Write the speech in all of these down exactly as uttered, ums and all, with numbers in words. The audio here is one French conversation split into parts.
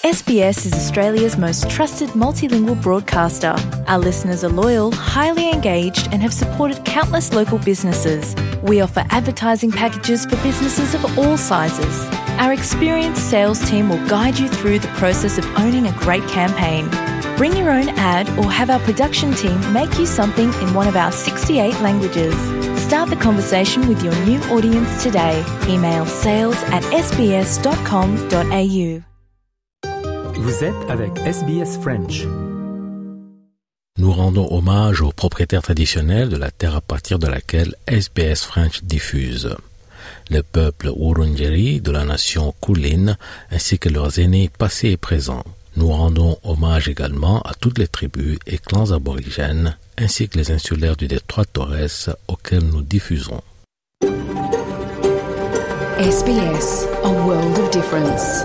S B S is Australia's most trusted multilingual broadcaster. Our listeners are loyal, highly engaged, and have supported countless local businesses. We offer advertising packages for businesses of all sizes. Our experienced sales team will guide you through the process of owning a great campaign. Bring your own ad or have our production team make you something in one of our sixty-eight languages. Start the conversation with your new audience today. Email sales at s b s dot com dot a u. Vous êtes avec S B S French. Nous rendons hommage aux propriétaires traditionnels de la terre à partir de laquelle S B S French diffuse. Le peuple Wurundjeri de la nation Kulin ainsi que leurs aînés passés et présents. Nous rendons hommage également à toutes les tribus et clans aborigènes ainsi que les insulaires du détroit Torres auxquels nous diffusons. S B S, a world of difference.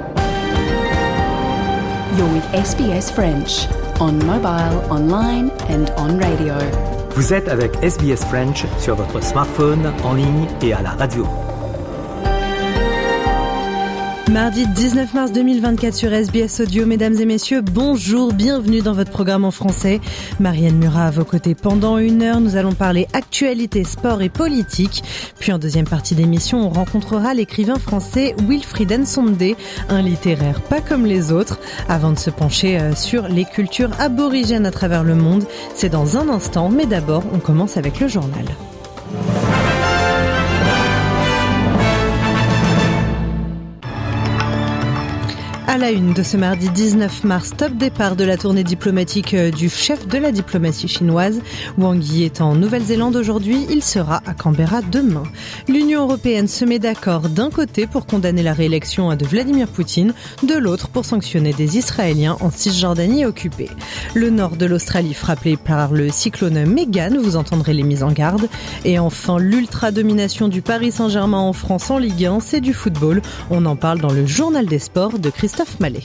You're with S B S French, on mobile, online and on radio. Vous êtes avec S B S French sur votre smartphone, en ligne et à la radio. Mardi dix-neuf mars deux mille vingt-quatre sur S B S Audio, mesdames et messieurs, bonjour, bienvenue dans votre programme en français. Marianne Murat à vos côtés pendant une heure, nous allons parler actualité, sport et politique. Puis en deuxième partie d'émission, on rencontrera l'écrivain français Wilfried Nsonde, un littéraire pas comme les autres. Avant de se pencher sur les cultures aborigènes à travers le monde, c'est dans un instant, mais d'abord, on commence avec le journal. À la une de ce mardi dix-neuf mars, top départ de la tournée diplomatique du chef de la diplomatie chinoise. Wang Yi est en Nouvelle-Zélande aujourd'hui, il sera à Canberra demain. L'Union européenne se met d'accord d'un côté pour condamner la réélection de Vladimir Poutine, de l'autre pour sanctionner des Israéliens en Cisjordanie occupée. Le nord de l'Australie frappé par le cyclone Megan, vous entendrez les mises en garde. Et enfin, l'ultra-domination du Paris Saint-Germain en France en Ligue un, c'est du football. On en parle dans le journal des sports de Christophe Mallet.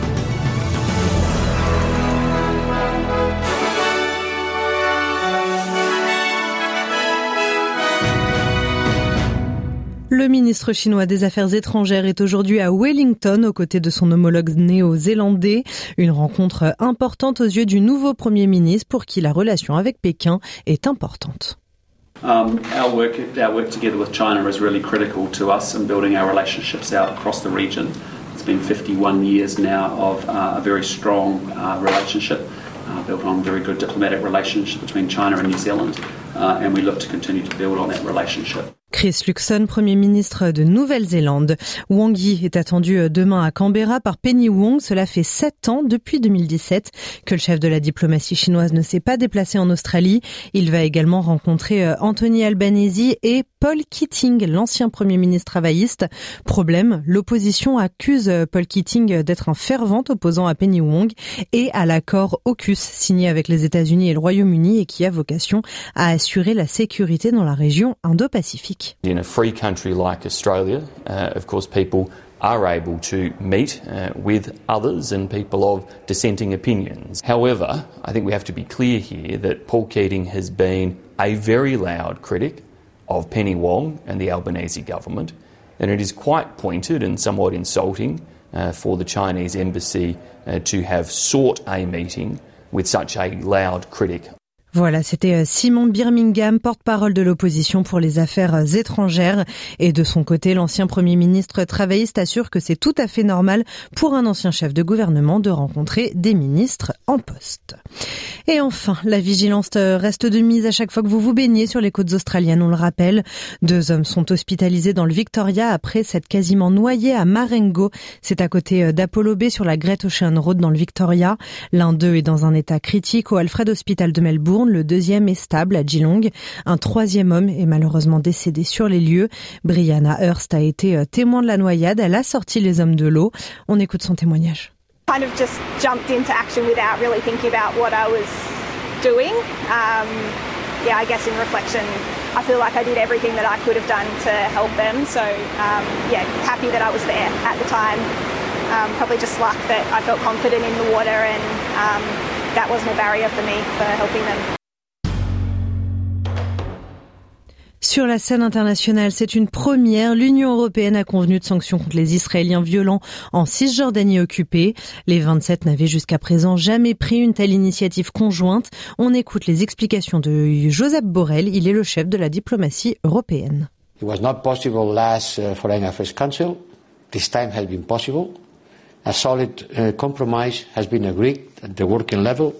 Le ministre chinois des Affaires étrangères est aujourd'hui à Wellington aux côtés de son homologue néo-zélandais. Une rencontre importante aux yeux du nouveau Premier ministre pour qui la relation avec Pékin est importante. Um, our work, our work together with China is really critical to us in building our relationships out across the region. It's been fifty-one years now of uh, a very strong uh, relationship uh, built on a very good diplomatic relationship between China and New Zealand, uh, and we look to continue to build on that relationship. Chris Luxon, Premier ministre de Nouvelle-Zélande. Wang Yi est attendu demain à Canberra par Penny Wong. Cela fait sept ans, depuis deux mille dix-sept, que le chef de la diplomatie chinoise ne s'est pas déplacé en Australie. Il va également rencontrer Anthony Albanese et Paul Keating, l'ancien Premier ministre travailliste. Problème, l'opposition accuse Paul Keating d'être un fervent opposant à Penny Wong et à l'accord AUKUS signé avec les États-Unis et le Royaume-Uni et qui a vocation à assurer la sécurité dans la région Indo-Pacifique. In a free country like Australia, uh, of course people are able to meet uh, with others and people of dissenting opinions. However, I think we have to be clear here that Paul Keating has been a very loud critic of Penny Wong and the Albanese government, and it is quite pointed and somewhat insulting uh, for the Chinese embassy uh, to have sought a meeting with such a loud critic. Voilà, c'était Simon Birmingham, porte-parole de l'opposition pour les affaires étrangères. Et de son côté, l'ancien Premier ministre travailliste assure que c'est tout à fait normal pour un ancien chef de gouvernement de rencontrer des ministres en poste. Et enfin, la vigilance reste de mise à chaque fois que vous vous baignez sur les côtes australiennes, on le rappelle. Deux hommes sont hospitalisés dans le Victoria après s'être quasiment noyés à Marengo. C'est à côté d'Apollo Bay sur la Great Ocean Road dans le Victoria. L'un d'eux est dans un état critique au Alfred Hospital de Melbourne. Le deuxième est stable à Geelong. Un troisième homme est malheureusement décédé sur les lieux. Brianna Hurst a été témoin de la noyade. Elle a sorti les hommes de l'eau. On écoute son témoignage. Kind of just jumped into action without really thinking about what I was doing. Um, yeah, I guess in reflection, I feel like I did everything that I could have done to help them. So um, yeah, happy that I was there at the time. Um, probably just luck that I felt confident in the water and um, that wasn't a barrier for me for helping them. Sur la scène internationale, c'est une première. L'Union européenne a convenu de sanctions contre les Israéliens violents en Cisjordanie occupée. Les vingt-sept n'avaient jusqu'à présent jamais pris une telle initiative conjointe. On écoute les explications de Josep Borrell. Il est le chef de la diplomatie européenne. It was not possible last uh, Foreign Affairs Council. This time has been possible. A solid uh, compromise has been agreed at the working level,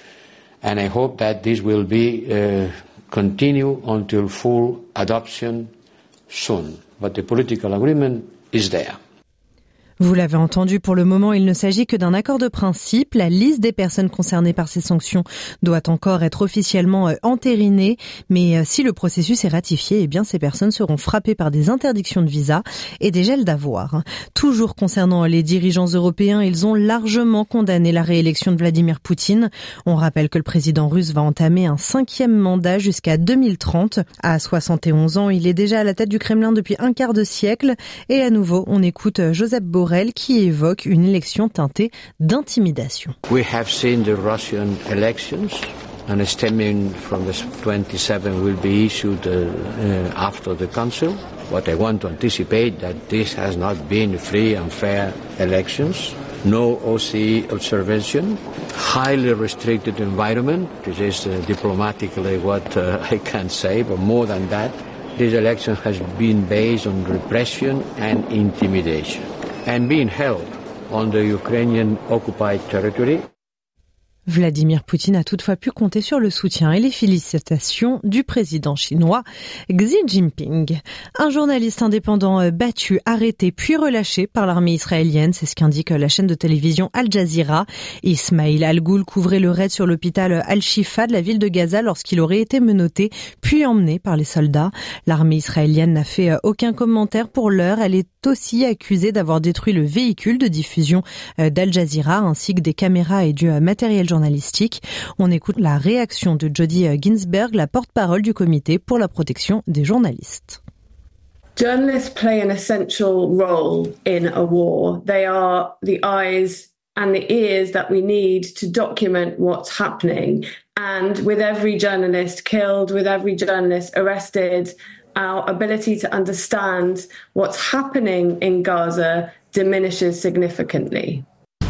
and I hope that this will be uh, continue until full adoption soon. But the political agreement is there. Vous l'avez entendu, pour le moment, il ne s'agit que d'un accord de principe. La liste des personnes concernées par ces sanctions doit encore être officiellement entérinée. Mais si le processus est ratifié, eh bien, ces personnes seront frappées par des interdictions de visa et des gels d'avoirs. Toujours concernant les dirigeants européens, ils ont largement condamné la réélection de Vladimir Poutine. On rappelle que le président russe va entamer un cinquième mandat jusqu'à deux mille trente. À soixante et onze ans, il est déjà à la tête du Kremlin depuis un quart de siècle. Et à nouveau, on écoute Josep Borrell qui évoque une élection teintée d'intimidation. We have seen the Russian elections, and a statement from the twenty-seven will be issued uh, uh, after the council. What I want to anticipate that this has not been free and fair elections. No O C E observation, highly restricted environment. This is uh, diplomatically what uh, I can say, but more than that, this election has been based on repression and intimidation, and being held on the Ukrainian occupied territory. Vladimir Poutine a toutefois pu compter sur le soutien et les félicitations du président chinois Xi Jinping. Un journaliste indépendant battu, arrêté puis relâché par l'armée israélienne, c'est ce qu'indique la chaîne de télévision Al Jazeera. Ismail Al-Ghoul couvrait le raid sur l'hôpital Al-Shifa de la ville de Gaza lorsqu'il aurait été menotté puis emmené par les soldats. L'armée israélienne n'a fait aucun commentaire pour l'heure. Elle est aussi accusée d'avoir détruit le véhicule de diffusion d'Al Jazeera ainsi que des caméras et du matériel journalistique. On écoute la réaction de Jody Ginsberg, la porte-parole du comité pour la protection des journalistes. Journalists play an essential role in a war. They are the eyes and the ears that we need to document what's happening. And with every journalist killed, with every journalist arrested, our ability to understand what's happening in Gaza diminishes significantly.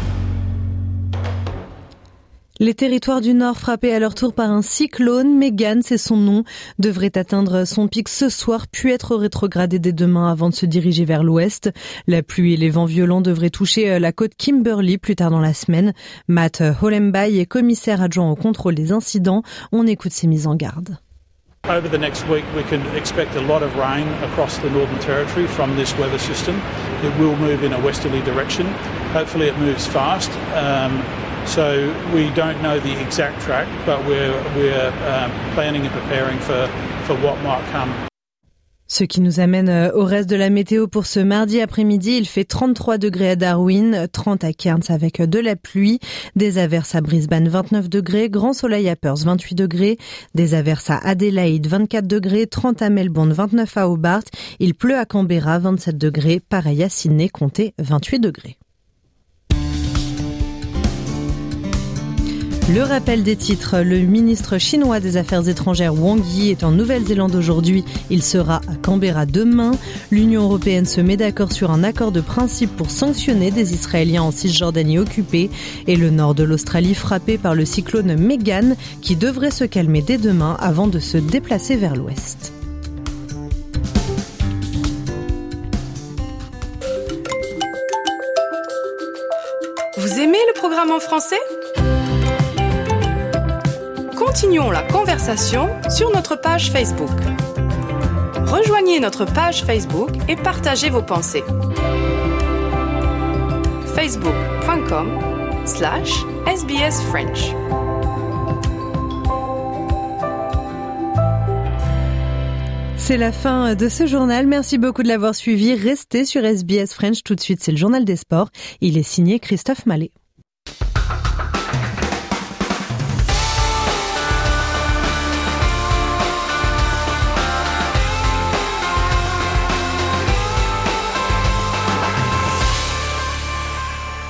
Les territoires du Nord frappés à leur tour par un cyclone, Megan, c'est son nom, devrait atteindre son pic ce soir puis être rétrogradé dès demain avant de se diriger vers l'ouest. La pluie et les vents violents devraient toucher la côte Kimberley plus tard dans la semaine. Matt Hollenby est commissaire adjoint au contrôle des incidents. On écoute ses mises en garde. Over the next week we can expect a lot of rain across the Northern Territory from this weather system. It will move in a westerly direction. Hopefully it moves fast. Um, So we don't know the exact track, but we're we're um, planning and preparing for for what might come. Ce qui nous amène au reste de la météo pour ce mardi après-midi. Il fait trente-trois degrés à Darwin, trente à Cairns avec de la pluie, des averses à Brisbane vingt-neuf degrés, grand soleil à Perth vingt-huit degrés, des averses à Adélaïde vingt-quatre degrés, trente à Melbourne, vingt-neuf à Hobart, il pleut à Canberra vingt-sept degrés, pareil à Sydney, comptez vingt-huit degrés. Le rappel des titres, le ministre chinois des Affaires étrangères Wang Yi est en Nouvelle-Zélande aujourd'hui, il sera à Canberra demain. L'Union européenne se met d'accord sur un accord de principe pour sanctionner des Israéliens en Cisjordanie occupée et le nord de l'Australie frappé par le cyclone Megan qui devrait se calmer dès demain avant de se déplacer vers l'ouest. Vous aimez le programme en français ? Continuons la conversation sur notre page Facebook. Rejoignez notre page Facebook et partagez vos pensées. facebook.com slash SBS French. C'est la fin de ce journal. Merci beaucoup de l'avoir suivi. Restez sur S B S French. Tout de suite, c'est le journal des sports. Il est signé Christophe Mallet.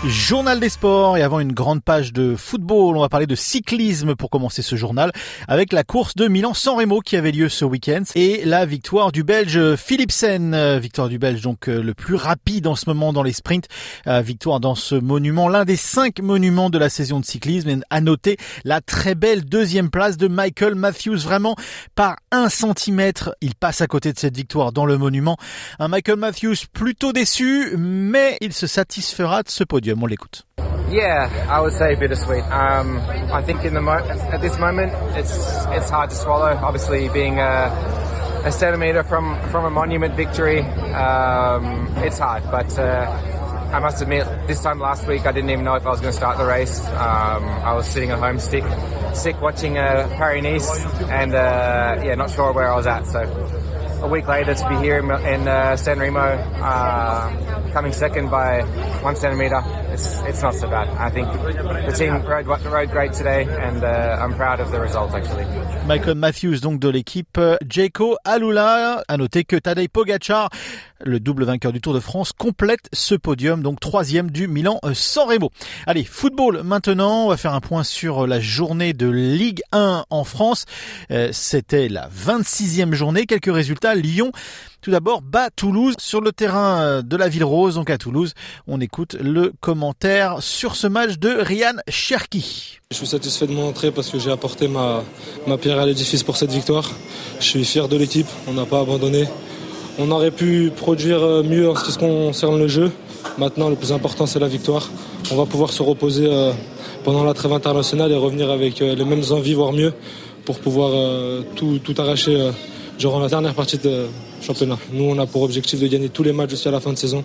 Journal des sports, et avant une grande page de football, on va parler de cyclisme pour commencer ce journal avec la course de Milan-San Remo qui avait lieu ce week-end et la victoire du Belge Philipsen, victoire du Belge donc le plus rapide en ce moment dans les sprints, victoire dans ce monument, l'un des cinq monuments de la saison de cyclisme, et à noter la très belle deuxième place de Michael Matthews, vraiment par un centimètre, il passe à côté de cette victoire dans le monument. Un Michael Matthews plutôt déçu, mais il se satisfera de ce podium. On l'écoute. Yeah, I would say bittersweet. Um, I think in the mo- at this moment, it's it's hard to swallow. Obviously, being a, a centimetre from from a monument victory, um, it's hard. But uh, I must admit, this time last week, I didn't even know if I was going to start the race. Um, I was sitting at home, sick, sick watching uh, Paris-Nice, and uh, yeah, not sure where I was at. So a week later, to be here in, in uh, San Remo, uh, coming second by one centimetre, it's it's not so bad. I think the team rode, rode great today, and uh, I'm proud of the result actually. Michael Matthews donc de l'équipe Jayco Alula. À noter que Tadej Pogačar, le double vainqueur du Tour de France, complète ce podium, donc troisième du Milan-San Remo. Allez, football maintenant, on va faire un point sur la journée de Ligue un en France. Euh, c'était la vingt-sixième journée, quelques résultats. Lyon, tout d'abord, bat Toulouse sur le terrain de la Ville Rose, donc à Toulouse. On écoute le commentaire sur ce match de Ryan Cherki. Je suis satisfait de mon entrée parce que j'ai apporté ma, ma pierre à l'édifice pour cette victoire. Je suis fier de l'équipe, on n'a pas abandonné. On aurait pu produire mieux en ce qui concerne le jeu. Maintenant, le plus important, c'est la victoire. On va pouvoir se reposer euh, pendant la trêve internationale et revenir avec euh, les mêmes envies, voire mieux, pour pouvoir euh, tout, tout arracher euh, durant la dernière partie de championnat. Nous, on a pour objectif de gagner tous les matchs jusqu'à la fin de saison.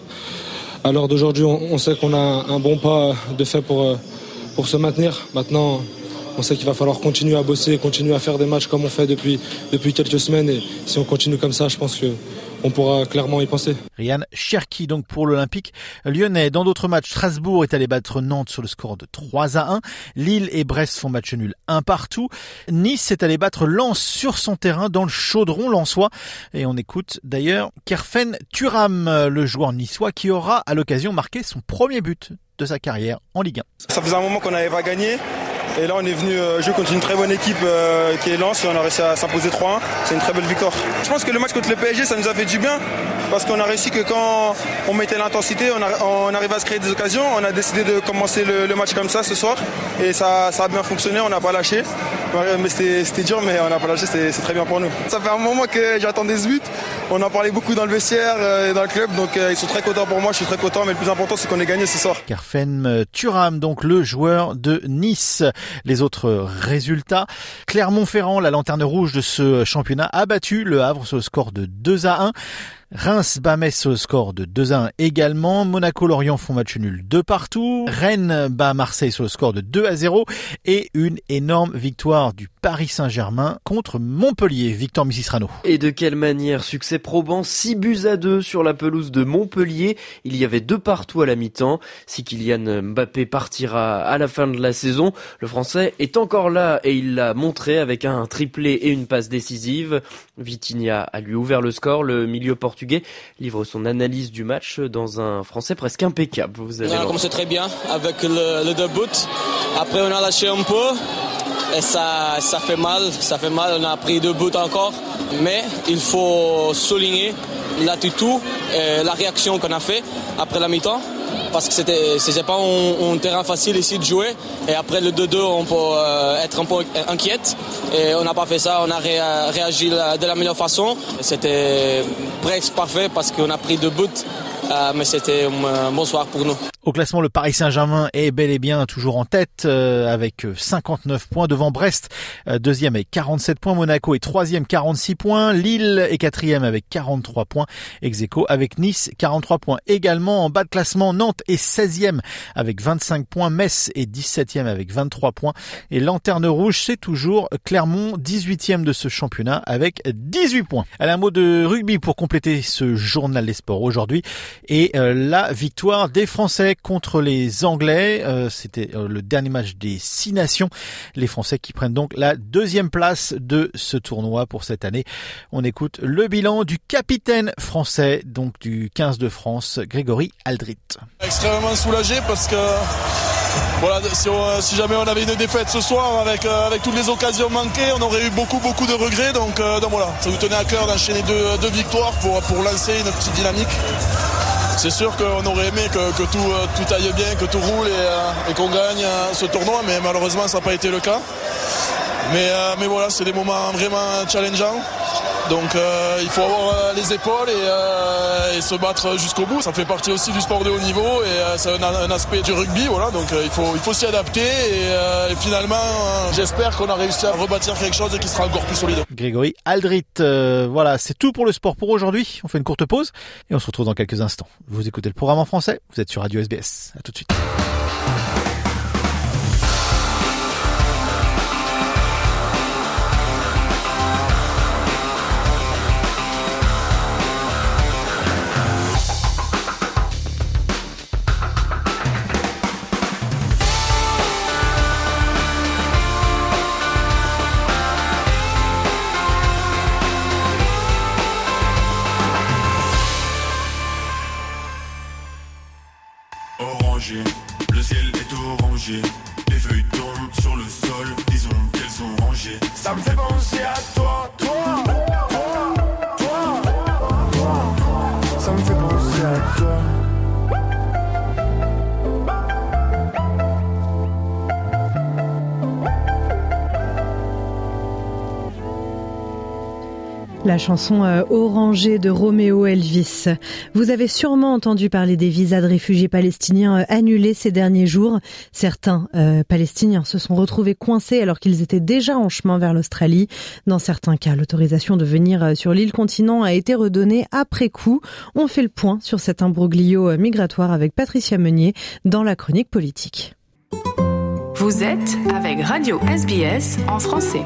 À l'heure d'aujourd'hui, on, on sait qu'on a un bon pas de fait pour, euh, pour se maintenir. Maintenant, on sait qu'il va falloir continuer à bosser, continuer à faire des matchs comme on fait depuis, depuis quelques semaines. Et si on continue comme ça, je pense que on pourra clairement y penser. Ryan Cherki donc pour l'Olympique lyonnais. Dans d'autres matchs, Strasbourg est allé battre Nantes sur le score de trois à un. Lille et Brest font match nul un partout. Nice est allé battre Lens sur son terrain dans le chaudron lensois. Et on écoute d'ailleurs Kerfen Thuram, le joueur niçois qui aura à l'occasion marqué son premier but de sa carrière en Ligue un. Ça faisait un moment qu'on n'avait pas gagné. Et là, on est venu jouer contre une très bonne équipe euh, qui est Lens et on a réussi à s'imposer trois un. C'est une très belle victoire. Je pense que le match contre le P S G, ça nous a fait du bien parce qu'on a réussi que quand on mettait l'intensité, on, a, on arrivait à se créer des occasions. On a décidé de commencer le, le match comme ça ce soir et ça, ça a bien fonctionné, on n'a pas lâché. Mais c'était, c'était dur, mais on n'a pas lâché, c'est, c'est très bien pour nous. Ça fait un moment que j'attendais ce but. On en parlait beaucoup dans le vestiaire et dans le club, donc euh, ils sont très contents pour moi, je suis très content, mais le plus important, c'est qu'on ait gagné ce soir. Kerfen Thuram, donc le joueur de Nice. Les autres résultats, Clermont-Ferrand, la lanterne rouge de ce championnat, a battu Le Havre sur le score de deux à un. Reims bat Metz au score de deux à un également. Monaco-Lorient font match nul deux partout. Rennes bat Marseille sur le score de deux à zéro. Et une énorme victoire du Paris Saint-Germain contre Montpellier. Victor Missisrano. Et de quelle manière? Succès probant, six buts à deux sur la pelouse de Montpellier. Il y avait deux partout à la mi-temps. Si Kylian Mbappé partira à la fin de la saison, le Français est encore là et il l'a montré avec un triplé et une passe décisive. Vitinha a lui ouvert le score. Le milieu portugais livre son analyse du match dans un français presque impeccable. Vous allez on a commencé très bien avec le, le deux buts. Après on a lâché un peu et ça, ça fait mal, ça fait mal. On a pris deux buts encore, mais il faut souligner l'attitude et la réaction qu'on a fait après la mi-temps. Parce que c'était, c'était pas un, un terrain facile ici de jouer. Et après le deux deux, on peut euh, être un peu inquiète. Et on n'a pas fait ça, on a ré, réagi de la meilleure façon. C'était presque parfait parce qu'on a pris deux buts. Euh, mais c'était un bon soir pour nous. Au classement, le Paris Saint-Germain est bel et bien toujours en tête euh, avec cinquante-neuf points devant Brest, euh, deuxième avec quarante-sept points, Monaco est troisième, quarante-six points, Lille est quatrième avec quarante-trois points, ex-aequo avec Nice, quarante-trois points également. En bas de classement, Nantes est seizième avec vingt-cinq points, Metz est dix-septième avec vingt-trois points et Lanterne Rouge, c'est toujours Clermont, dix-huitième de ce championnat avec dix-huit points. Allez, un mot de rugby pour compléter ce journal des sports aujourd'hui. Et euh, la victoire des Français contre les Anglais, euh, c'était euh, le dernier match des six nations. Les Français qui prennent donc la deuxième place de ce tournoi pour cette année. On écoute le bilan du capitaine français, donc du quinze de France, Grégory Aldrit. Extrêmement soulagé parce que voilà, si, on, si jamais on avait une défaite ce soir avec, euh, avec toutes les occasions manquées, on aurait eu beaucoup beaucoup de regrets. Donc, euh, donc voilà, ça nous tenait à cœur d'enchaîner deux, deux victoires pour, pour lancer une petite dynamique. C'est sûr qu'on aurait aimé que, que tout, tout aille bien, que tout roule et, euh, et qu'on gagne euh, ce tournoi, mais malheureusement ça n'a pas été le cas. Mais, euh, mais voilà, c'est des moments vraiment challengeants. Donc euh, il faut avoir euh, les épaules et, euh, et se battre jusqu'au bout. Ça fait partie aussi du sport de haut niveau et euh, c'est un, un aspect du rugby. Voilà, donc euh, il faut, il faut s'y adapter et, euh, et finalement euh, j'espère qu'on a réussi à rebâtir quelque chose qui sera encore plus solide. Grégory Aldrit, euh, voilà, c'est tout pour le sport pour aujourd'hui. On fait une courte pause et on se retrouve dans quelques instants. Vous écoutez le programme en français, vous êtes sur Radio S B S. À tout de suite. Le ciel est orangé, les feuilles tombent sur le sol, disons qu'elles sont rangées. Ça me fait penser à toi, toi, toi, toi, toi. Ça me fait penser à toi. La chanson euh, Orangée de Roméo Elvis. Vous avez sûrement entendu parler des visas de réfugiés palestiniens euh, annulés ces derniers jours. Certains euh, Palestiniens se sont retrouvés coincés alors qu'ils étaient déjà en chemin vers l'Australie. Dans certains cas, l'autorisation de venir euh, sur l'île continent a été redonnée après coup. On fait le point sur cet imbroglio euh, migratoire avec Patricia Meunier dans la chronique politique. Vous êtes avec Radio S B S en français.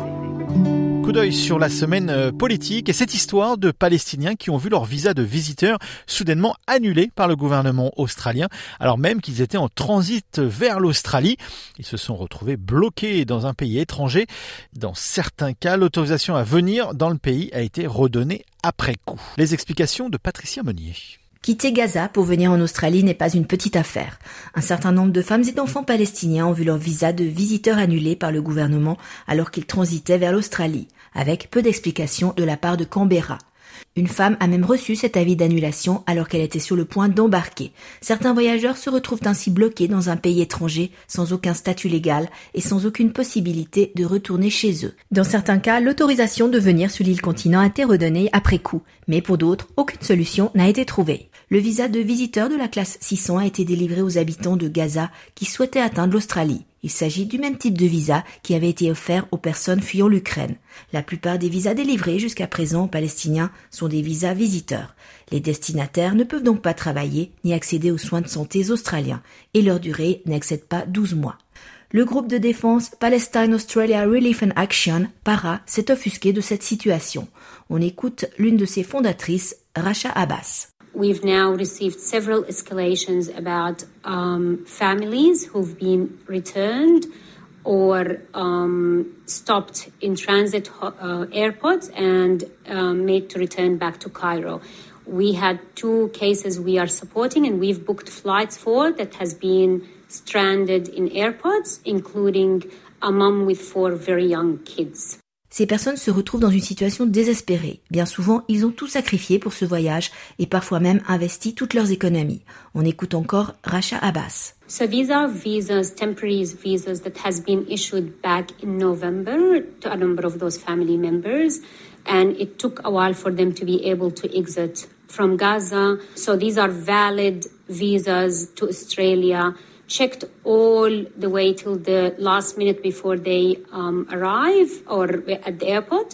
Coup d'œil sur la semaine politique et cette histoire de Palestiniens qui ont vu leur visa de visiteurs soudainement annulé par le gouvernement australien, alors même qu'ils étaient en transit vers l'Australie. Ils se sont retrouvés bloqués dans un pays étranger. Dans certains cas, l'autorisation à venir dans le pays a été redonnée après coup. Les explications de Patricia Meunier. Quitter Gaza pour venir en Australie n'est pas une petite affaire. Un certain nombre de femmes et d'enfants palestiniens ont vu leur visa de visiteurs annulé par le gouvernement alors qu'ils transitaient vers l'Australie, avec peu d'explications de la part de Canberra. Une femme a même reçu cet avis d'annulation alors qu'elle était sur le point d'embarquer. Certains voyageurs se retrouvent ainsi bloqués dans un pays étranger, sans aucun statut légal et sans aucune possibilité de retourner chez eux. Dans certains cas, l'autorisation de venir sur l'île continent a été redonnée après coup, mais pour d'autres, aucune solution n'a été trouvée. Le visa de visiteur de la classe six cents a été délivré aux habitants de Gaza qui souhaitaient atteindre l'Australie. Il s'agit du même type de visa qui avait été offert aux personnes fuyant l'Ukraine. La plupart des visas délivrés jusqu'à présent aux Palestiniens sont des visas visiteurs. Les destinataires ne peuvent donc pas travailler ni accéder aux soins de santé australiens et leur durée n'excède pas douze mois. Le groupe de défense Palestine Australia Relief and Action, PARA, s'est offusqué de cette situation. On écoute l'une de ses fondatrices, Rasha Abbas. We've now received several escalations about um, families who've been returned or um, stopped in transit uh, airports and um, made to return back to Cairo. We had two cases we are supporting and we've booked flights for that has been stranded in airports, including a mom with four very young kids. Ces personnes se retrouvent dans une situation désespérée. Bien souvent, ils ont tout sacrifié pour ce voyage et parfois même investi toutes leurs économies. On écoute encore Rasha Abbas. So these are visas, temporary visas that has been issued back in November to a number of those family members, and it took a while for them to be able to exit from Gaza. So these are valid visas to Australia, checked all the way till the last minute before they um, arrive or at the airport.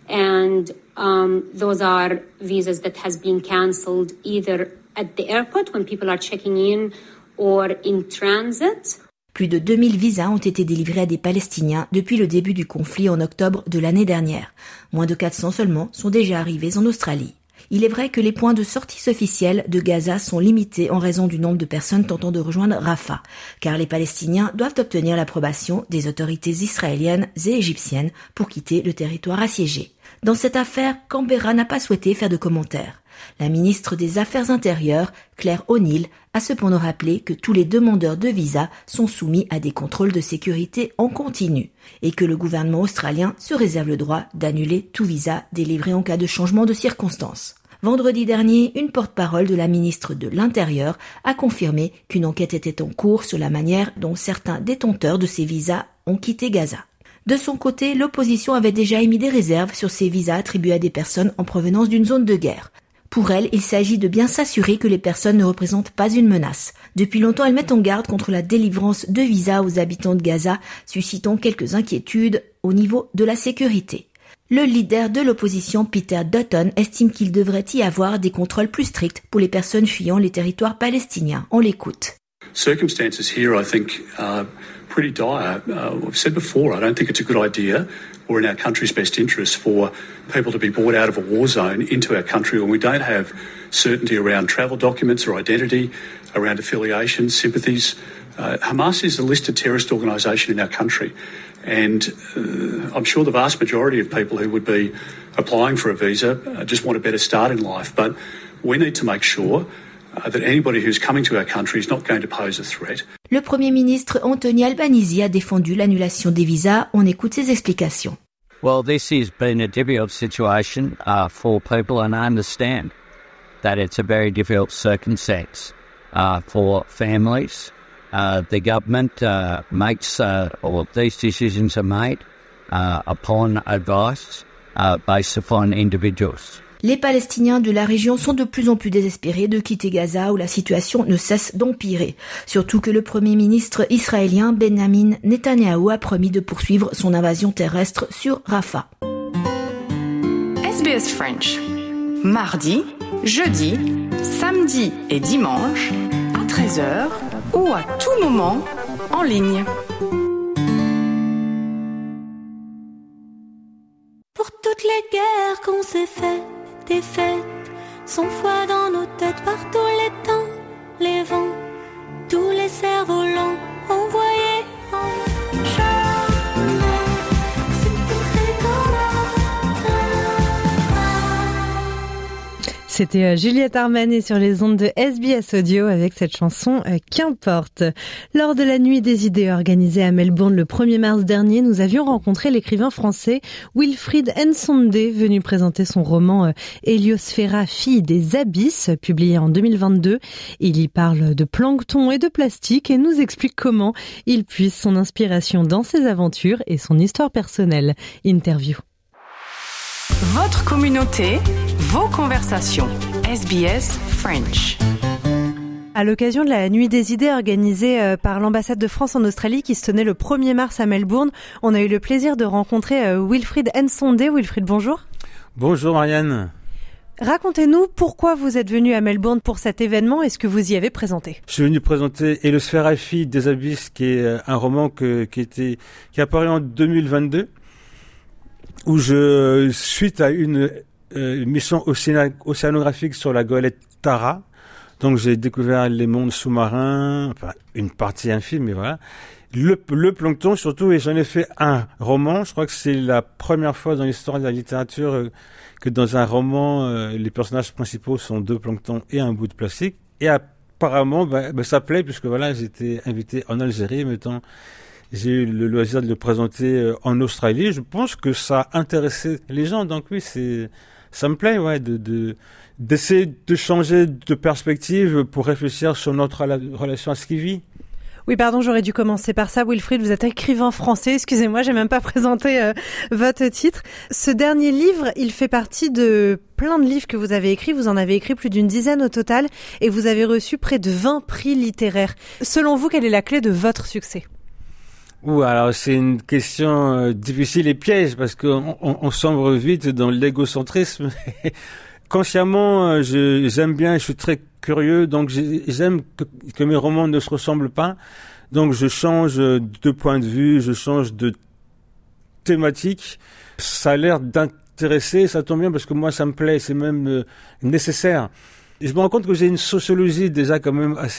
And um, those are visas that has been cancelled either at the airport when people are checking in or in transit. Plus de deux mille visas ont été délivrés à des Palestiniens depuis le début du conflit en octobre de l'année dernière. Moins de quatre cents seulement sont déjà arrivés en Australie. Il est vrai que les points de sortie officiels de Gaza sont limités en raison du nombre de personnes tentant de rejoindre Rafah, car les Palestiniens doivent obtenir l'approbation des autorités israéliennes et égyptiennes pour quitter le territoire assiégé. Dans cette affaire, Canberra n'a pas souhaité faire de commentaires. La ministre des Affaires intérieures, Claire O'Neill, a cependant rappelé que tous les demandeurs de visa sont soumis à des contrôles de sécurité en continu et que le gouvernement australien se réserve le droit d'annuler tout visa délivré en cas de changement de circonstances. Vendredi dernier, une porte-parole de la ministre de l'Intérieur a confirmé qu'une enquête était en cours sur la manière dont certains détenteurs de ces visas ont quitté Gaza. De son côté, l'opposition avait déjà émis des réserves sur ces visas attribués à des personnes en provenance d'une zone de guerre. Pour elle, il s'agit de bien s'assurer que les personnes ne représentent pas une menace. Depuis longtemps, elle met en garde contre la délivrance de visas aux habitants de Gaza, suscitant quelques inquiétudes au niveau de la sécurité. Le leader de l'opposition, Peter Dutton, estime qu'il devrait y avoir des contrôles plus stricts pour les personnes fuyant les territoires palestiniens. On l'écoute. Circumstances here, I think, are pretty dire. Uh, I've said before, I don't think it's a good idea or in our country's best interest for people to be brought out of a war zone into our country when we don't have certainty around travel documents or identity, around affiliations, sympathies. Uh, Hamas is a listed terrorist organisation in our country, and uh, I'm sure the vast majority of people who would be applying for a visa uh, just want a better start in life. But we need to make sure uh, that anybody who's coming to our country is not going to pose a threat. Le Premier ministre Anthony Albanese a défendu l'annulation des visas. On écoute ses explications. Well, this has been a difficult situation uh, for people, and I understand that it's a very difficult circumstance uh, for families. Uh, the government uh, makes, uh, or these decisions are made uh, upon advice uh, based upon individuals. Les Palestiniens de la région sont de plus en plus désespérés de quitter Gaza où la situation ne cesse d'empirer. Surtout que le Premier ministre israélien Benjamin Netanyahou a promis de poursuivre son invasion terrestre sur Rafah. S B S French. Mardi, jeudi, samedi et dimanche à treize heures ou à tout moment en ligne. Pour toutes les guerres qu'on s'est faites, des fêtes, sans foi dans nos têtes par tous les temps, les vents, tous les cerfs-volants envoyés en chemin. C'était Juliette Armanet sur les ondes de S B S Audio avec cette chanson euh, Qu'importe. Lors de la Nuit des idées organisée à Melbourne le premier mars dernier, nous avions rencontré l'écrivain français Wilfried Nsondé, venu présenter son roman euh, Héliosphera, fille des abysses, publié en deux mille vingt-deux. Il y parle de plancton et de plastique et nous explique comment il puise son inspiration dans ses aventures et son histoire personnelle. Interview. Votre communauté, vos conversations. S B S French. À l'occasion de la Nuit des idées organisée par l'ambassade de France en Australie qui se tenait le premier mars à Melbourne, on a eu le plaisir de rencontrer Wilfried Nsondé. Wilfried, bonjour. Bonjour Marianne. Racontez-nous pourquoi vous êtes venu à Melbourne pour cet événement et ce que vous y avez présenté. Je suis venu présenter Héliosphera, fille des abysses, qui est un roman que, qui était qui est apparu en deux mille vingt-deux. Où je, suite à une euh, mission océana, océanographique sur la goélette Tara, donc j'ai découvert les mondes sous-marins, enfin une partie infime, mais voilà, le, le plancton surtout, et j'en ai fait un roman. Je crois que c'est la première fois dans l'histoire de la littérature euh, que dans un roman, euh, les personnages principaux sont deux planctons et un bout de plastique. Et apparemment, bah, bah, ça plaît, puisque voilà, j'étais invité en Algérie, mettant j'ai eu le loisir de le présenter en Australie. Je pense que ça a intéressé les gens. Donc oui, c'est, ça me plaît, ouais, de, de, d'essayer de changer de perspective pour réfléchir sur notre relation à ce qui vit. Oui, pardon, j'aurais dû commencer par ça. Wilfried, vous êtes écrivain français. Excusez-moi, j'ai même pas présenté euh, votre titre. Ce dernier livre, il fait partie de plein de livres que vous avez écrits. Vous en avez écrit plus d'une dizaine au total et vous avez reçu près de vingt prix littéraires. Selon vous, quelle est la clé de votre succès ? Ouh, alors c'est une question euh, difficile et piège parce qu'on on, on sombre vite dans l'égocentrisme. Consciemment, euh, je, j'aime bien, je suis très curieux, donc j'aime que, que mes romans ne se ressemblent pas. Donc je change de point de vue, je change de thématique. Ça a l'air d'intéresser, ça tombe bien parce que moi ça me plaît, c'est même euh, nécessaire. Et je me rends compte que j'ai une sociologie déjà quand même assez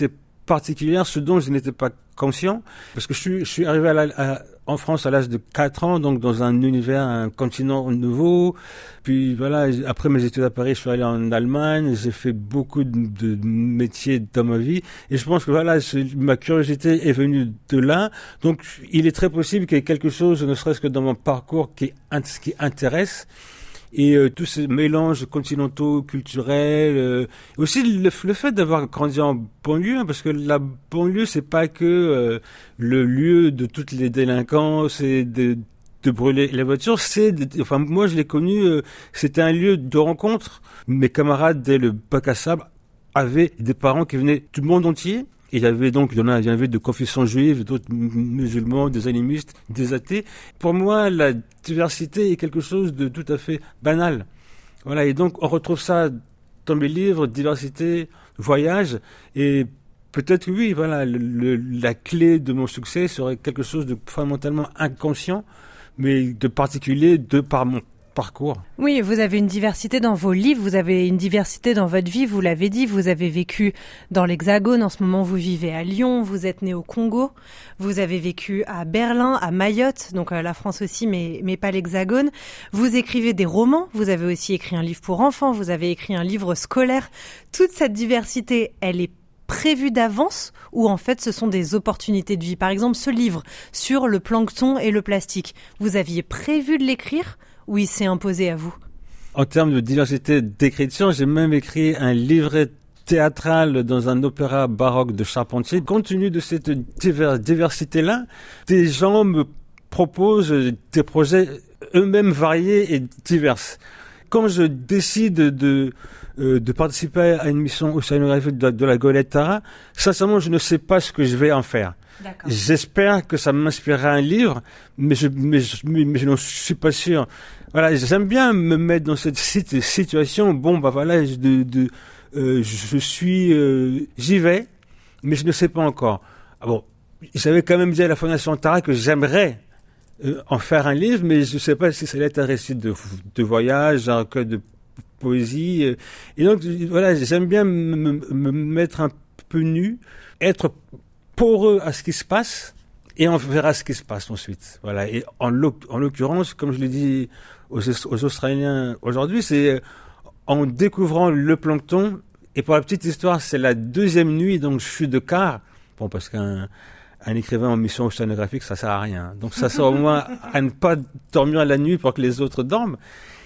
particulière, ce dont je n'étais pas conscient, parce que je suis, je suis arrivé à la, à, en France à l'âge de quatre ans, donc dans un univers, un continent nouveau. Puis voilà, après mes études à Paris, je suis allé en Allemagne, j'ai fait beaucoup de, de métiers dans ma vie, et je pense que voilà, ma curiosité est venue de là. Donc il est très possible qu'il y ait quelque chose, ne serait-ce que dans mon parcours, qui, qui intéresse. Et euh, tous ces mélanges continentaux, culturels, euh, aussi le, le fait d'avoir grandi en banlieue, hein, parce que la banlieue, c'est pas que euh, le lieu de toutes les délinquances et de, de brûler les voitures, c'est, de, enfin moi je l'ai connu, euh, c'était un lieu de rencontre. Mes camarades dès le bac à sable avaient des parents qui venaient du monde entier. Et il y avait donc, il y en a, il y avait de confession juive, d'autres musulmans, des animistes, des athées. Pour moi, la diversité est quelque chose de tout à fait banal. Voilà. Et donc, on retrouve ça dans mes livres, diversité, voyage. Et peut-être que oui, voilà, le, le, la clé de mon succès serait quelque chose de fondamentalement inconscient, mais de particulier de par mon parcours. Oui, vous avez une diversité dans vos livres, vous avez une diversité dans votre vie, vous l'avez dit, vous avez vécu dans l'Hexagone, en ce moment vous vivez à Lyon, vous êtes né au Congo, vous avez vécu à Berlin, à Mayotte, donc euh, la France aussi, mais, mais pas l'Hexagone. Vous écrivez des romans, vous avez aussi écrit un livre pour enfants, vous avez écrit un livre scolaire. Toute cette diversité, elle est prévue d'avance ou en fait ce sont des opportunités de vie? Par exemple, ce livre sur le plancton et le plastique, vous aviez prévu de l'écrire? Oui, c'est imposé à vous. En termes de diversité d'écriture, j'ai même écrit un livret théâtral dans un opéra baroque de Charpentier. Compte tenu de cette diver- diversité-là, des gens me proposent des projets eux-mêmes variés et divers. Quand je décide de, euh, de participer à une mission océanographique de, de la Golette Tara, sincèrement, je ne sais pas ce que je vais en faire. D'accord. J'espère que ça m'inspirera un livre, mais je, mais je, mais, mais je n'en suis pas sûr. Voilà, j'aime bien me mettre dans cette situation. Bon, bah voilà, de, de, euh, je suis, euh, j'y vais, mais je ne sais pas encore. Ah bon, j'avais quand même dit à la Fondation Tara que j'aimerais euh, en faire un livre, mais je ne sais pas si ça allait être un récit de, de voyage, un recueil de poésie. Euh, et donc, voilà, j'aime bien me, me, me mettre un peu nu, être poreux à ce qui se passe, et on verra ce qui se passe ensuite. Voilà. Et en, en l'occurrence, comme je l'ai dit aux, aux Australiens aujourd'hui, c'est en découvrant le plancton, et pour la petite histoire, c'est la deuxième nuit, donc je suis de quart. Bon, parce qu'un un écrivain en mission océanographique, ça sert à rien. Donc ça sert au moins à ne pas dormir la nuit pour que les autres dorment.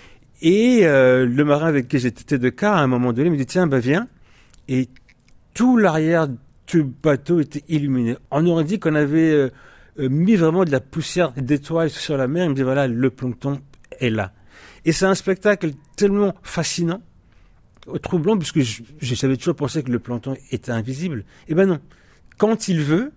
Et euh, le marin avec qui j'étais de quart, à un moment donné, me dit, tiens, ben viens. Et tout l'arrière du bateau était illuminé. On aurait dit qu'on avait euh, mis vraiment de la poussière d'étoiles sur la mer. Il me dit, voilà, le plancton est là. Et c'est un spectacle tellement fascinant, troublant, puisque je, j'avais toujours pensé que le plancton était invisible. Eh ben non. Quand il veut,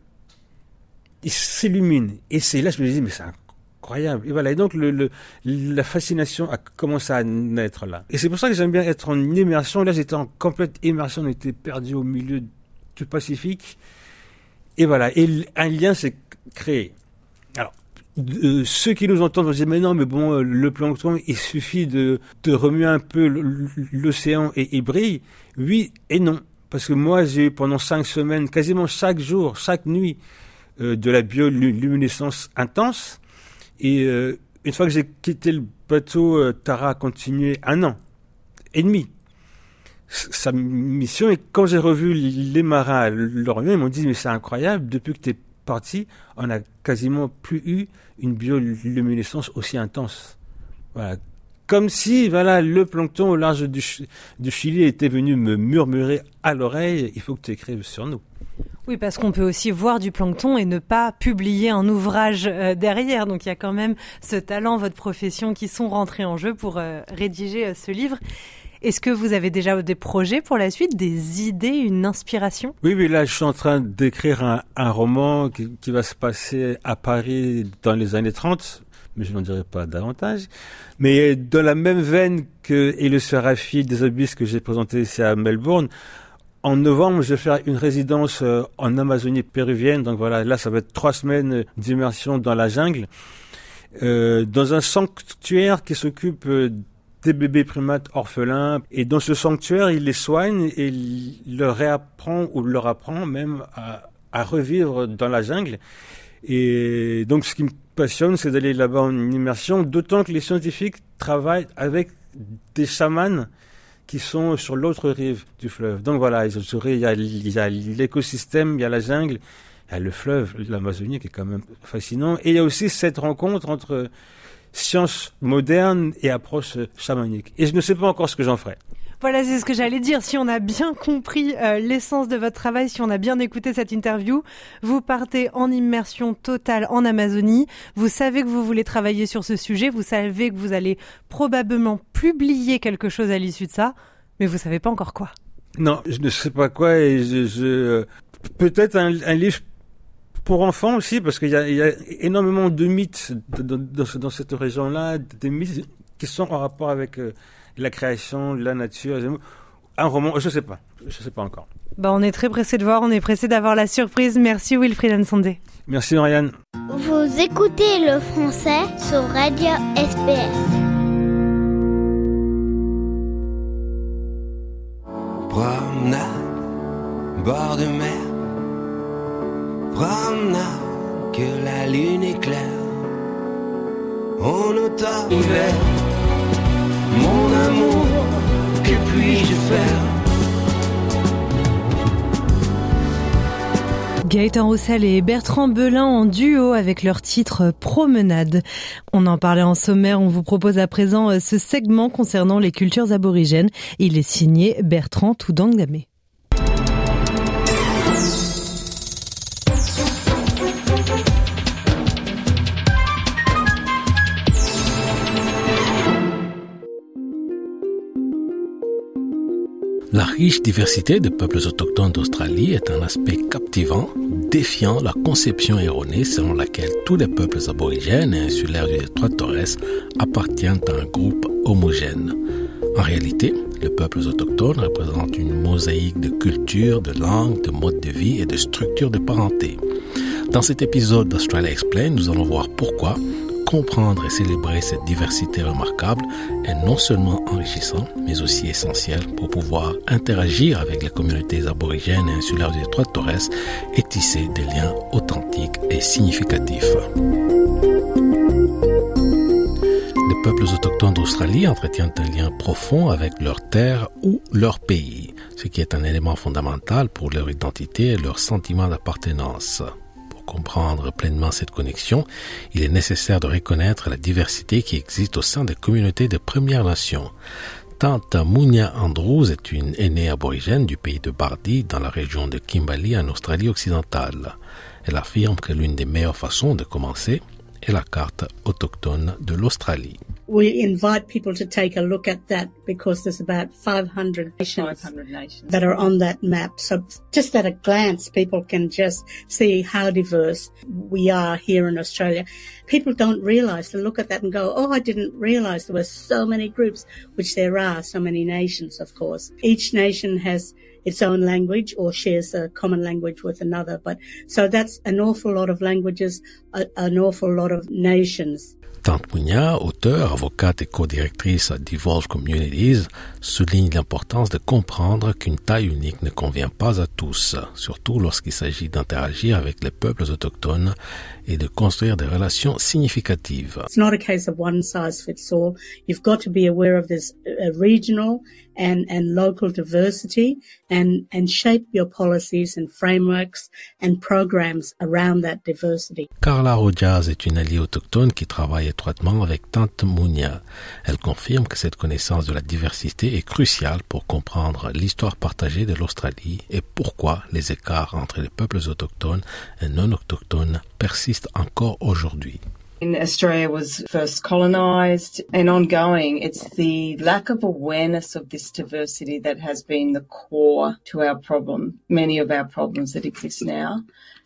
il s'illumine. Et c'est là, je me dis, mais c'est incroyable. Et voilà. Et donc, le, le, la fascination a commencé à naître là. Et c'est pour ça que j'aime bien être en immersion. Là, j'étais en complète immersion. On était perdu au milieu du Pacifique. Et voilà. Et un lien s'est créé. Alors, euh, ceux qui nous entendent vont dire, mais non, mais bon, euh, le plancton, il suffit de, de remuer un peu l'océan et il brille. Oui et non. Parce que moi, j'ai eu pendant cinq semaines, quasiment chaque jour, chaque nuit, euh, de la bioluminescence intense. Et euh, une fois que j'ai quitté le bateau, euh, Tara a continué un an et demi sa mission. Et quand j'ai revu les marins à Lorient, ils m'ont dit, mais c'est incroyable, depuis que tu es parti, on n'a quasiment plus eu une bioluminescence aussi intense. Voilà. Comme si, voilà, le plancton au large du, du Chili était venu me murmurer à l'oreille, il faut que tu écrives sur nous. Oui, parce qu'on peut aussi voir du plancton et ne pas publier un ouvrage euh, derrière. Donc il y a quand même ce talent, votre profession qui sont rentrés en jeu pour euh, rédiger euh, ce livre. Est-ce que vous avez déjà des projets pour la suite, des idées, une inspiration? Oui, oui, là je suis en train d'écrire un, un roman qui, qui va se passer à Paris dans les années trente. Mais je n'en dirai pas davantage. Mais dans la même veine que Et le Seraphie des Abysses que j'ai présenté ici à Melbourne, en novembre, je vais faire une résidence en Amazonie péruvienne. Donc voilà, là, ça va être trois semaines d'immersion dans la jungle, euh, dans un sanctuaire qui s'occupe des bébés primates orphelins. Et dans ce sanctuaire, il les soigne et il leur réapprend ou leur apprend même à, à revivre dans la jungle. Et donc, ce qui me passionne, c'est d'aller là-bas en immersion, d'autant que les scientifiques travaillent avec des chamans qui sont sur l'autre rive du fleuve. Donc voilà, il y a, il y a l'écosystème, il y a la jungle, il y a le fleuve, l'Amazonie qui est quand même fascinant. Et il y a aussi cette rencontre entre science moderne et approche chamanique. Et je ne sais pas encore ce que j'en ferai. Voilà, c'est ce que j'allais dire. Si on a bien compris euh, l'essence de votre travail, si on a bien écouté cette interview, vous partez en immersion totale en Amazonie. Vous savez que vous voulez travailler sur ce sujet. Vous savez que vous allez probablement publier quelque chose à l'issue de ça, mais vous savez pas encore quoi. Non, je ne sais pas quoi. Et je, je... peut-être un, un livre pour enfants aussi, parce qu'il y a, il y a énormément de mythes dans, dans, dans cette région-là, des mythes qui sont en rapport avec euh, la création, la nature. Un roman, je sais pas, je sais pas encore. Bah, on est très pressé de voir, on est pressé d'avoir la surprise. Merci Wilfried Nsondé. Merci Marianne. Vous écoutez le français sur Radio S B S. Promenade, bord de mer. Promenade, que la lune éclaire. En automne, hiver. Mon amour, que puis-je faire? Gaëtan Roussel et Bertrand Belin en duo avec leur titre Promenade. On en parlait en sommaire, on vous propose à présent ce segment concernant les cultures aborigènes. Il est signé Bertrand Toudangame. La riche diversité des peuples autochtones d'Australie est un aspect captivant, défiant la conception erronée selon laquelle tous les peuples aborigènes et insulaires du détroit de Torres appartiennent à un groupe homogène. En réalité, les peuples autochtones représentent une mosaïque de cultures, de langues, de modes de vie et de structures de parenté. Dans cet épisode d'Australia Explain, nous allons voir pourquoi comprendre et célébrer cette diversité remarquable est non seulement enrichissant, mais aussi essentiel pour pouvoir interagir avec les communautés aborigènes et insulaires du détroit de Torres et tisser des liens authentiques et significatifs. Les peuples autochtones d'Australie entretiennent un lien profond avec leur terre ou leur pays, ce qui est un élément fondamental pour leur identité et leur sentiment d'appartenance. Pour comprendre pleinement cette connexion, il est nécessaire de reconnaître la diversité qui existe au sein des communautés des Premières Nations. Tante Munya Andrews est une aînée aborigène du pays de Bardi dans la région de Kimberley en Australie occidentale. Elle affirme que l'une des meilleures façons de commencer est la carte autochtone de l'Australie. We invite people to take a look at that because there's about five hundred nations, five hundred nations that are on that map. So just at a glance, people can just see how diverse we are here in Australia. People don't realise, they look at that and go, oh, I didn't realise there were so many groups, which there are, so many nations, of course. Each nation has its own language or shares a common language with another. But so that's an awful lot of languages, a, an awful lot of nations. Tante Munya, auteure, avocate et co-directrice d'Evolve Communities, souligne l'importance de comprendre qu'une taille unique ne convient pas à tous, surtout lorsqu'il s'agit d'interagir avec les peuples autochtones et de construire des relations significatives. It's not a case of one size fits all. You've got to be aware of this uh, regional and, and local diversity and, and shape your policies and frameworks and programs around that diversity. Carla Rojas est une alliée autochtone qui travaille étroitement avec Tante Munya. Elle confirme que cette connaissance de la diversité est cruciale pour comprendre l'histoire partagée de l'Australie et pourquoi les écarts entre les peuples autochtones et non autochtones persistent encore aujourd'hui. In Australia was first colonised and ongoing, it's the lack of awareness of this diversity that has been the core to our problem, many of our problems that exist now.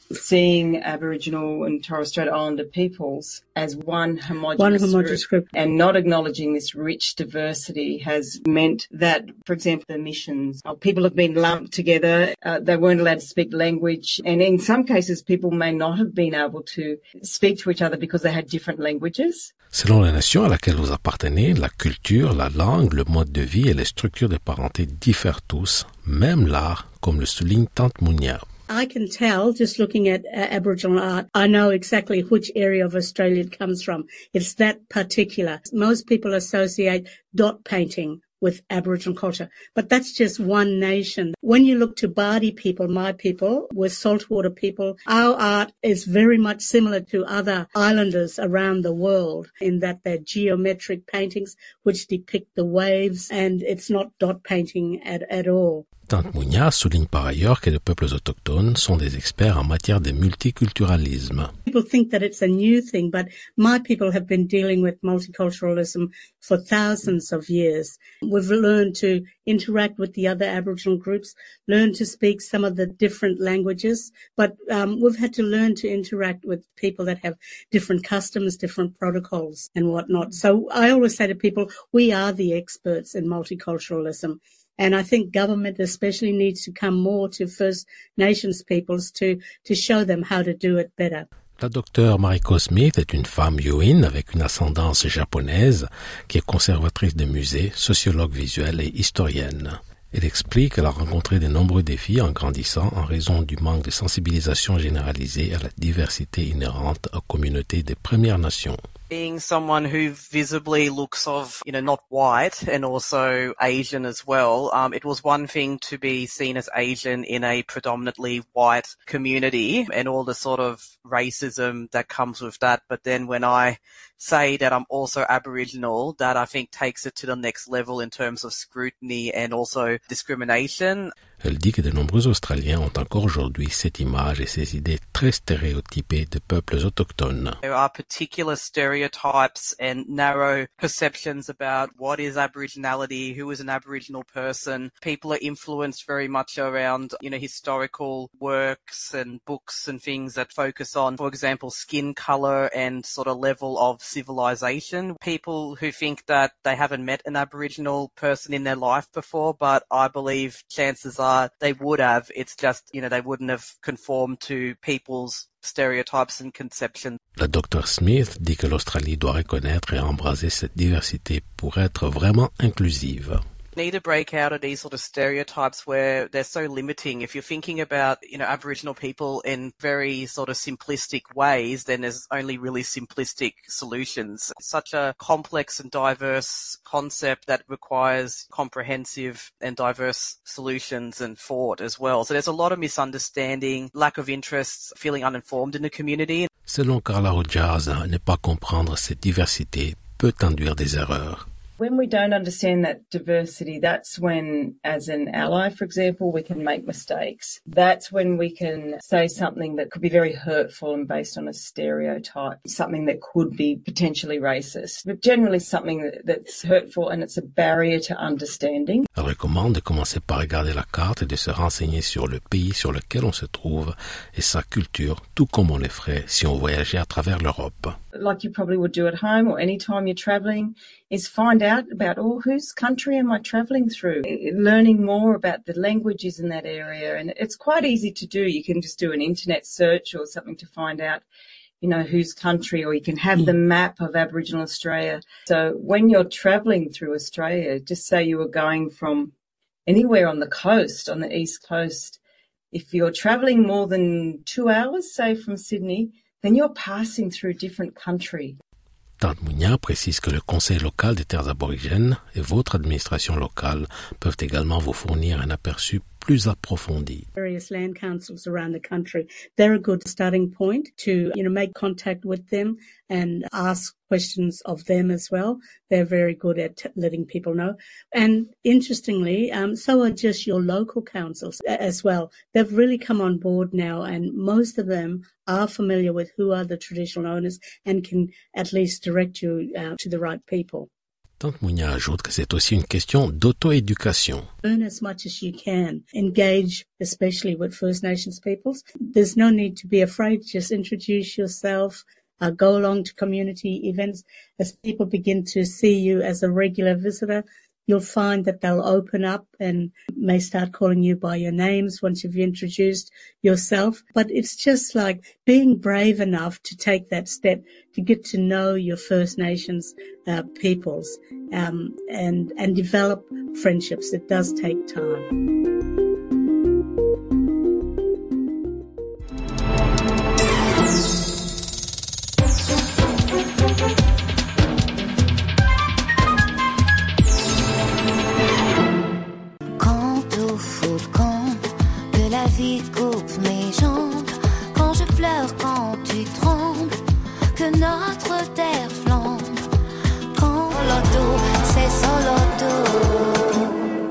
seeing Aboriginal and Torres Strait Islander peoples as one homogenous, one homogenous group. group and not acknowledging this rich diversity has meant that, for example, the missions, uh, people have been lumped together, uh, they weren't allowed to speak language, and in some cases people may not have been able to speak to each other because they had different languages. Selon la nation à laquelle vous appartenez, la culture, la langue, le mode de vie et les structures de parenté diffèrent tous, même l'art, comme le souligne Tante Mounia. I can tell, just looking at uh, Aboriginal art, I know exactly which area of Australia it comes from. It's that particular. Most people associate dot painting with Aboriginal culture, but that's just one nation. When you look to Bardi people, my people, we're saltwater people, our art is very much similar to other islanders around the world in that they're geometric paintings which depict the waves, and it's not dot painting at, at all. Tante Mounia souligne par ailleurs que les peuples autochtones sont des experts en matière de multiculturalisme. People think that it's a new thing, but my people have been dealing with multiculturalism for thousands of years. We've learned to interact with the other Aboriginal groups, learn to speak some of the different languages, but um, we've had to learn to interact with people that have different customs, different protocols and whatnot. So I always say to people, we are the experts in multiculturalism. And I think government especially needs to come more to First Nations peoples to, to show them how to do it better. La docteure Mariko Smith est une femme Yuin avec une ascendance japonaise qui est conservatrice de musées, sociologue visuelle et historienne. Elle explique qu'elle a rencontré de nombreux défis en grandissant en raison du manque de sensibilisation généralisée à la diversité inhérente aux communautés des Premières Nations. Being someone who visibly looks of, you know, not white and also Asian as well, um, it was one thing to be seen as Asian in a predominantly white community and all the sort of racism that comes with that. But then when I say that I'm also Aboriginal, that I think takes it to the next level in terms of scrutiny and also discrimination. Elle dit que de nombreux Australiens ont encore aujourd'hui cette image et ces idées très stéréotypées de peuples autochtones. There are particular stereotypes and narrow perceptions about what is Aboriginality, who is an Aboriginal person. People are influenced very much around, you know, historical works and books and things that focus on, for example, skin color and sort of level of civilization. People who think that they haven't met an Aboriginal person in their life before, but I believe chances are they would have. It's just, you know, they wouldn't have conformed to people's stereotypes and conceptions. La docteure Smith dit que l'Australie doit reconnaître et embraser cette diversité pour être vraiment inclusive. Need to break out of these sort of stereotypes where they're so limiting. If you're thinking about, you know, Aboriginal people in very sort of simplistic ways, then there's only really simplistic solutions. It's such a complex and diverse concept that requires comprehensive and diverse solutions and thought as well. So there's a lot of misunderstanding, lack of interest, feeling uninformed in the community. Selon Carla Rogers, ne pas comprendre cette diversité peut induire des erreurs. When we don't understand that diversity, that's when, as an ally, for example, we can make mistakes. That's when we can say something that could be very hurtful and based on a stereotype, something that could be potentially racist, but generally something that, that's hurtful and it's a barrier to understanding. Elle recommande de commencer par regarder la carte et de se renseigner sur le pays sur lequel on se trouve et sa culture, tout comme on le ferait si on voyageait à travers l'Europe. Like you probably would do at home or any time you're travelling, is find out about, oh, whose country am I travelling through? Learning more about the languages in that area. And it's quite easy to do. You can just do an internet search or something to find out, you know, whose country, or you can have the map of Aboriginal Australia. So when you're travelling through Australia, just say you were going from anywhere on the coast, on the east coast, if you're travelling more than two hours, say from Sydney, then you're passing through a different country. Tante Mounia précise que le Conseil local des terres aborigènes et votre administration locale peuvent également vous fournir un aperçu plus approfondi. Various land councils around the country, they're a good starting point to, you know, make contact with them and ask questions of them as well. They're very good at t- letting people know. And interestingly, um, so are just your local councils as well. They've really come on board now, and most of them are familiar with who are the traditional owners and can at least direct you uh, to the right people. Tante Mounia ajoute que c'est aussi une question d'auto-éducation. Learn as much as you can. Engage, especially with First Nations peoples. There's no need to be afraid. Just introduce yourself. Uh, go along to community events. As people begin to see you as a regular visitor, you'll find that they'll open up and may start calling you by your names once you've introduced yourself. But it's just like being brave enough to take that step to get to know your First Nations uh, peoples um, and, and develop friendships. It does take time. Notre terre flambe quand l'auto, c'est solo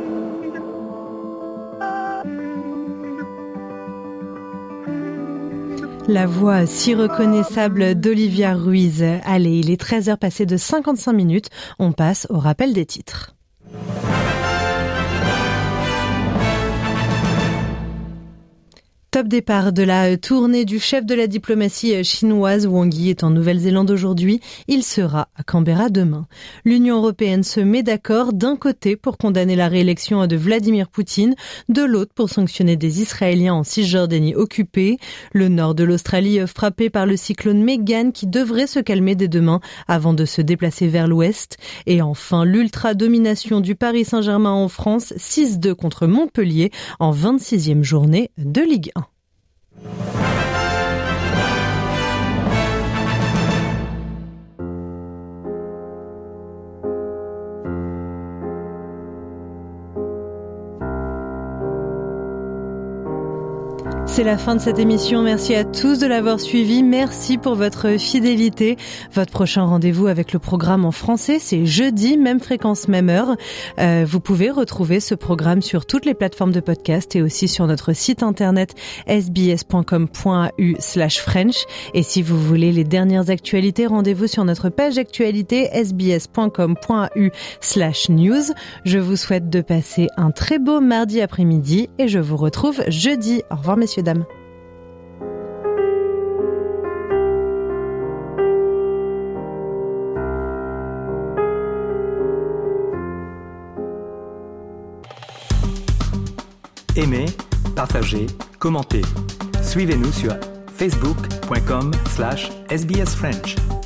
La voix si reconnaissable d'Olivia Ruiz. Allez, il est treize heures passées de cinquante-cinq minutes. On passe au rappel des titres. Top départ de la tournée du chef de la diplomatie chinoise. Wang Yi est en Nouvelle-Zélande aujourd'hui. Il sera à Canberra demain. L'Union européenne se met d'accord d'un côté pour condamner la réélection de Vladimir Poutine, de l'autre pour sanctionner des Israéliens en Cisjordanie occupée. Le nord de l'Australie frappé par le cyclone Megan qui devrait se calmer dès demain avant de se déplacer vers l'ouest. Et enfin, l'ultra-domination du Paris Saint-Germain en France, six deux contre Montpellier en vingt-sixième journée de Ligue un. C'est la fin de cette émission. Merci à tous de l'avoir suivi. Merci pour votre fidélité. Votre prochain rendez-vous avec le programme en français, c'est jeudi, même fréquence, même heure. Euh, vous pouvez retrouver ce programme sur toutes les plateformes de podcast et aussi sur notre site internet s b s point com point a u slash french. Et si vous voulez les dernières actualités, rendez-vous sur notre page actualité s b s point com point a u slash news. Je vous souhaite de passer un très beau mardi après-midi et je vous retrouve jeudi. Au revoir, messieurs, dames. Aimez, partagez, commentez. Suivez-nous sur facebook point com slash s b s french.